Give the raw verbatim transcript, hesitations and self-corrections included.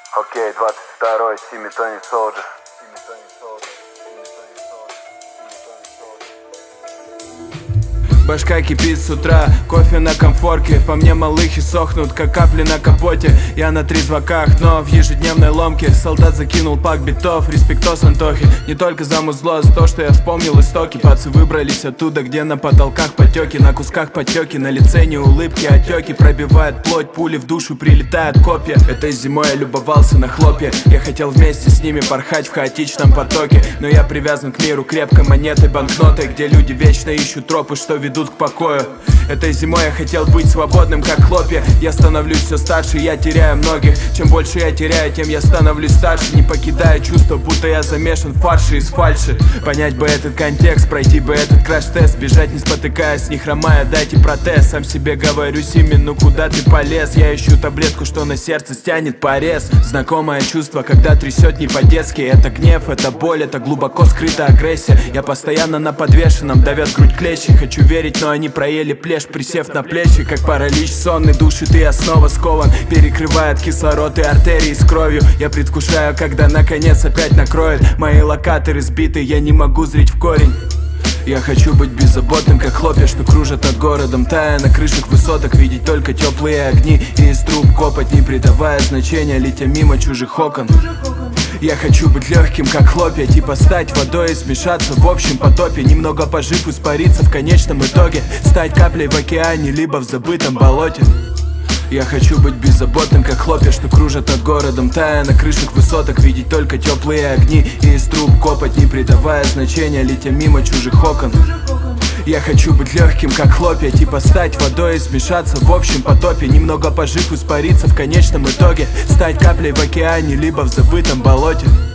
Окей, двадцать второй, Сими Тони Солджер. Башка кипит с утра, кофе на комфорке. По мне малыхи сохнут, как капли на капоте. Я на трезваках, но в ежедневной ломке. Солдат закинул пак битов, респектос Антохе. Не только за музло, за то, что я вспомнил истоки. Пацы выбрались оттуда, где на потолках потеки, на кусках потеки, на лице не улыбки, отеки. Пробивает плоть, пули в душу прилетают копья. Этой зимой я любовался на хлопья. Я хотел вместе с ними порхать в хаотичном потоке, но я привязан к миру крепкой монетой, банкнотой, где люди вечно ищут тропы, что ведут к покою. Этой зимой я хотел быть свободным, как хлопья. Я становлюсь все старше, я теряю многих. Чем больше я теряю, тем я становлюсь старше. Не покидая чувство, будто я замешан в фарше из фальши. Понять бы этот контекст, пройти бы этот краш-тест. Бежать не спотыкаясь, не хромая, дайте протез. Сам себе говорю: Сими, ну куда ты полез? Я ищу таблетку, что на сердце стянет порез. Знакомое чувство, когда трясет не по-детски. Это гнев, это боль, это глубоко скрытая агрессия. Я постоянно на подвешенном, давят грудь клещи. Хочу верить, но они проели плешь, присев на плечи. Как паралич сонный душит, и я снова скован. Перекрывает кислород и артерии с кровью. Я предвкушаю, когда наконец опять накроет. Мои локаторы сбиты, я не могу зрить в корень. Я хочу быть беззаботным, как хлопья, что кружат над городом. Тая на крышах высоток, видеть только теплые огни. И из труб копоть, не придавая значения, летя мимо чужих окон. Я хочу быть легким, как хлопья, типа стать водой и смешаться в общем потопе. Немного пожив, испариться в конечном итоге, стать каплей в океане, либо в забытом болоте. Я хочу быть беззаботным, как хлопья, что кружат над городом. Тая на крышах высоток, видеть только теплые огни. И из труб копоть, не придавая значения, летя мимо чужих окон. Я хочу быть легким, как хлопья, типа стать водой и смешаться в общем потопе. Немного пожив, испариться в конечном итоге, стать каплей в океане, либо в забытом болоте.